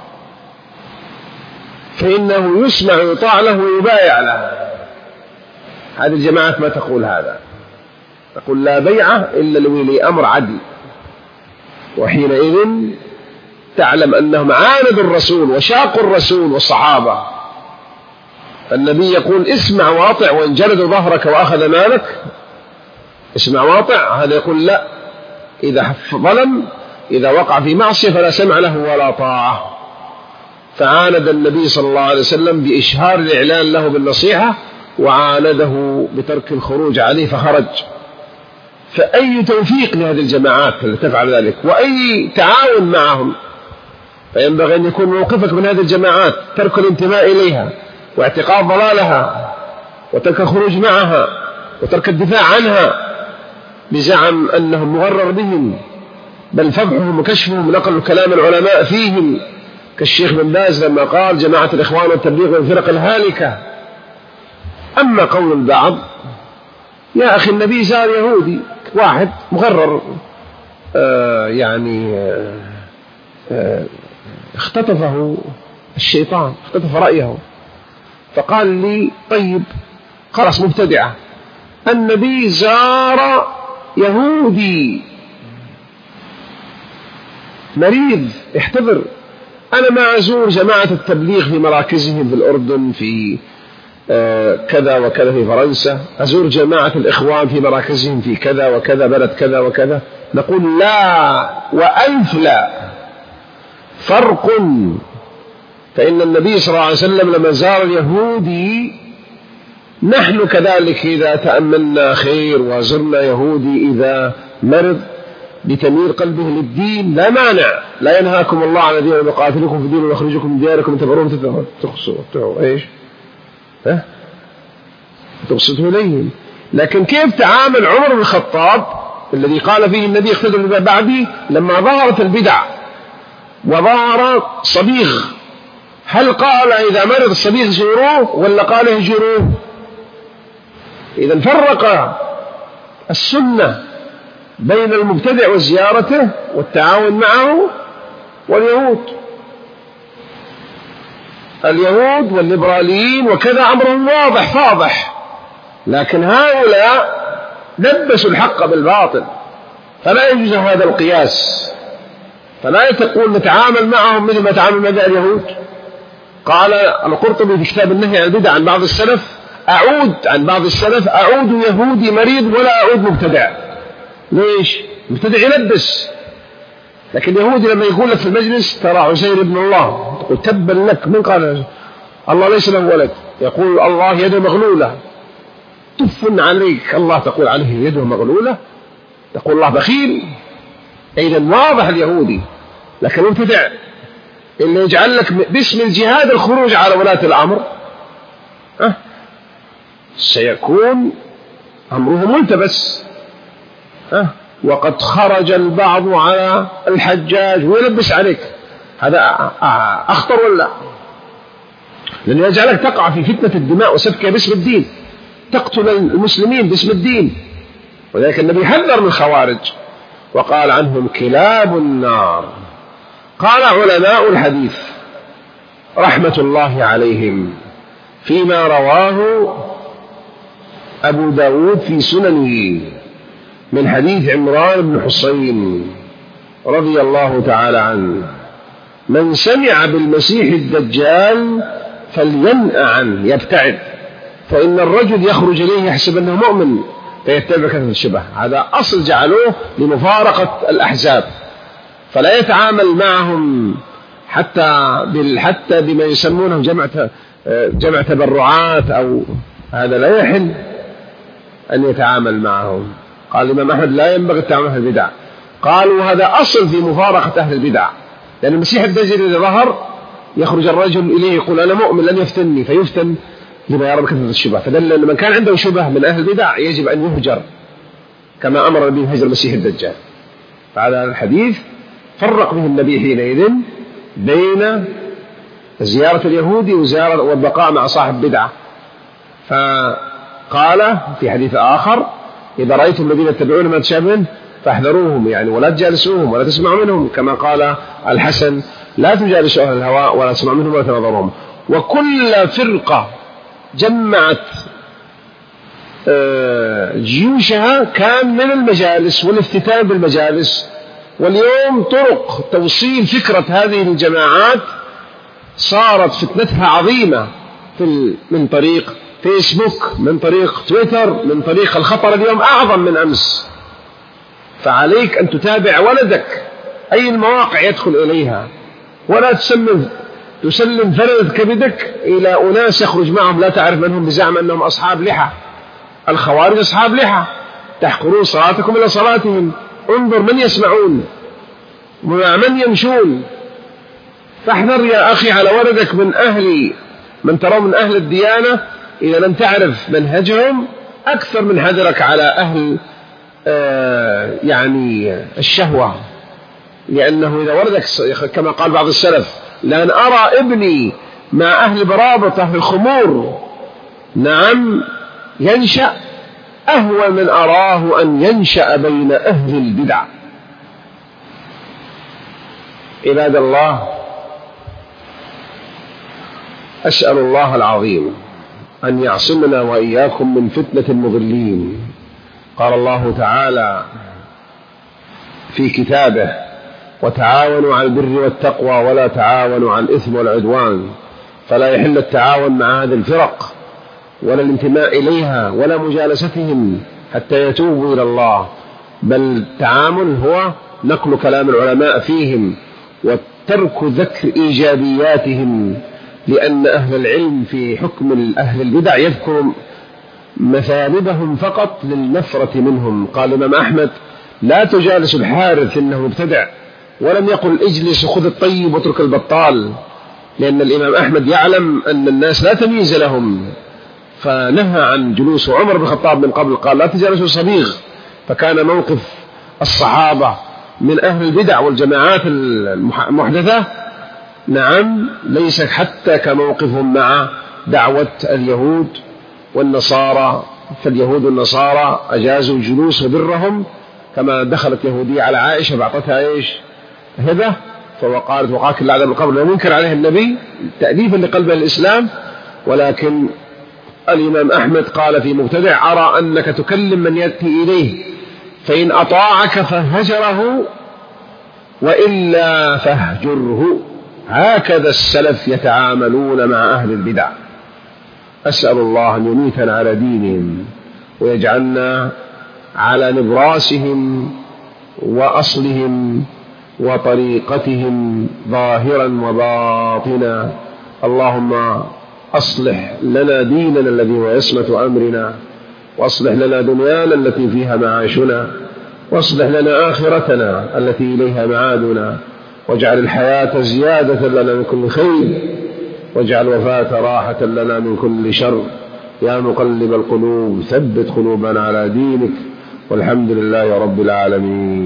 فإنه يسمع ويطاع له ويبايع له. هذه الجماعات ما تقول هذا، تقول لا بيعة إلا لولي أمر عدل، وحينئذ تعلم أنهم عاندوا الرسول وشاقوا الرسول والصحابة. النبي يقول اسمع واطع، وإن جلد ظهرك وأخذ مالك اسمع واطع. هذا يقول لا، إذا ظلم إذا وقع في معصية فلا سمع له ولا طاعة. فعاند النبي صلى الله عليه وسلم بإشهار الإعلان له بالنصيحة، وعانده بترك الخروج عليه فخرج. فأي توفيق لهذه الجماعات التي تفعل ذلك، وأي تعاون معهم. فينبغي أن يكون موقفك من هذه الجماعات ترك الانتماء إليها واعتقاد ضلالها وترك الخروج معها وترك الدفاع عنها بزعم أنهم مغرر بهم، بل فضحهم وكشفهم نقل كلام العلماء فيهم، كالشيخ بن باز لما قال جماعة الإخوان والتبليغ والفرق الهالكة. أما قول البعض يا أخي النبي زار يهودي واحد مغرر، آه يعني آه آه اختطفه الشيطان، اختطف رأيه، فقال لي طيب خلاص مبتدعة، النبي زار يهودي مريض احتضر. أنا ما أزور جماعة التبليغ في مراكزهم في الأردن، في آه كذا وكذا، في فرنسا، أزور جماعة الإخوان في مراكزهم في كذا وكذا بلد كذا وكذا. نقول لا وألف لا، فرق. فإن النبي صلى الله عليه وسلم لما زار اليهودي نحن كذلك إذا تأملنا خير وزرنا يهودي إذا مرض بتمير قلبه للدين لا مانع. لا ينهاكم الله عن الذين يقاتلكم في الدين ويخرجكم من دياركم تبرون تقصوا ايش ها تقصدوا إليهم. لكن كيف تعامل عمر بن الخطاب الذي قال فيه النبي اقتدوا بعدي لما ظهرت البدع وظهر صبيغ؟ هل قال إذا مرض الصبيغ زوروه ولا قال اهجروه؟ إذا فرق السنة بين المبتدع وزيارته والتعاون معه واليهود. اليهود والليبراليين وكذا أمرهم واضح فاضح، لكن هؤلاء لبسوا الحق بالباطل، فلا يجوز هذا القياس. فلا تقول نتعامل معهم مثل ما تعامل مع اليهود. قال القرطبي في كتاب النهي عن البدع عن بعض السلف أعود عن بعض السلف أعود يهودي مريض ولا أعود مبتدع. ليش؟ مبتدع يلبس، لكن اليهودي لما يقول لك في المجلس ترى عزير ابن الله تقول تبا لك، من قال الله ليس له ولد؟ يقول الله يده مغلولة، تف عليك الله تقول عليه يده مغلولة، تقول الله بخيل. إذا واضح اليهودي. لكن المبتدع اللي يجعل لك باسم الجهاد الخروج على ولاة الأمر أه؟ سيكون أمره ملتبس أه؟ وقد خرج البعض على الحجاج ويلبس عليك، هذا أخطر ولا؟ لأنه يجعلك تقع في فتنة الدماء وسفكها باسم الدين، تقتل المسلمين باسم الدين. وذلك النبي حذر من الخوارج وقال عنهم كلاب النار. قال علماء الحديث رحمة الله عليهم فيما رواه أبو داود في سننه من حديث عمران بن حسين رضي الله تعالى عنه: من سمع بالمسيح الدجال فلينأ عنه، يبتعد، فإن الرجل يخرج إليه يحسب أنه مؤمن فيتبع كثرة الشبه. هذا أصل جعلوه لمفارقة الأحزاب، فلا يتعامل معهم حتى حتى بما يسمونه جمع جمع تبرعات، أو هذا لا يحل أن يتعامل معهم. قال الإمام أحمد لا ينبغي التعامل مع البدع. قالوا هذا أصل في مفارقة أهل البدع، لأن المسيح الدجال إذا ظهر يخرج الرجل إليه يقول أنا مؤمن لن يفتني، فيفتن لما يرى بكثرة الشبه، فدل أن من كان عنده شبه من أهل البدع يجب أن يهجر كما أمر النبي بهجر المسيح الدجال. فهذا الحديث فرق به النبي حينئذ بين زيارة اليهود وزيارة والبقاء مع صاحب بدعة، فقال في حديث آخر: إذا رأيتم الذين يتبعون ما تشابه فاحذروهم، يعني ولا تجالسوهم ولا تسمعوا منهم، كما قال الحسن: لا تجالسوا أهل الهواء ولا تسمعوا منهم ولا تنظرهم. وكل فرقة جمعت جيوشها كان من المجالس والافتتان بالمجالس. واليوم طرق توصيل فكرة هذه الجماعات صارت فتنتها عظيمة، في من طريق فيسبوك، من طريق تويتر، من طريق الخطر اليوم أعظم من أمس. فعليك أن تتابع ولدك أي المواقع يدخل إليها، ولا تسلم تسلم فرد كبدك إلى أناس يخرج معهم لا تعرف منهم بزعم أنهم أصحاب لحى. الخوارج أصحاب لحى، تحقرون صلاتكم إلى صلاتهم. انظر من يسمعون ومع من يمشون. فاحذر يا أخي على ولدك من أهل من ترى من أهل الديانة إذا لم تعرف منهجهم أكثر من حذرك على أهل آه يعني الشهوة. لأنه إذا ولدك كما قال بعض السلف: لأن أرى ابني مع أهل برابط أهل الخمور نعم ينشأ أهوى من أراه أن ينشأ بين أهل البدع. عباد الله، أسأل الله العظيم أن يعصمنا وإياكم من فتنة المضلين. قال الله تعالى في كتابه: وتعاونوا على البر والتقوى ولا تعاونوا على الإثم والعدوان. فلا يحل التعاون مع هذه الفرق ولا الانتماء إليها ولا مجالستهم حتى يتوبوا إلى الله، بل التعامل هو نقل كلام العلماء فيهم وترك ذكر إيجابياتهم، لأن أهل العلم في حكم أهل البدع يذكر مثالبهم فقط للنفرة منهم. قال الإمام أحمد: لا تجالس الحارث إنه مبتدع، ولم يقل اجلس وخذ الطيب واترك البطال، لأن الإمام أحمد يعلم أن الناس لا تمييز لهم، فنهى عن جلوس. عمر بن الخطاب من قبل قال: لا تجالسوا صبيغ. فكان موقف الصحابة من أهل البدع والجماعات المحدثة نعم ليس حتى كموقفهم مع دعوة اليهود والنصارى. فاليهود والنصارى أجازوا الجلوس وبرهم، كما دخلت يهودية على عائشة بعطتها إيش هبة، فقالت: وقاك الله عذاب القبر، لم ينكر عليه النبي تأليفا لقلب الإسلام. ولكن الإمام أحمد قال في مبتدع: أرى أنك تكلم من يأتي إليه، فإن أطاعك فهجره وإلا فاهجره. هكذا السلف يتعاملون مع أهل البدع. أسأل الله أن يميتنا على دينهم ويجعلنا على نبراسهم وأصلهم وطريقتهم ظاهرا وباطنا. اللهم أصلح لنا ديننا الذي هو عصمة أمرنا، وأصلح لنا دنيانا التي فيها معاشنا، واصلح لنا آخرتنا التي إليها معادنا، واجعل الحياة زيادة لنا من كل خير، واجعل الوفاة راحة لنا من كل شر. يا مقلب القلوب ثبت قلوبنا على دينك، والحمد لله رب العالمين.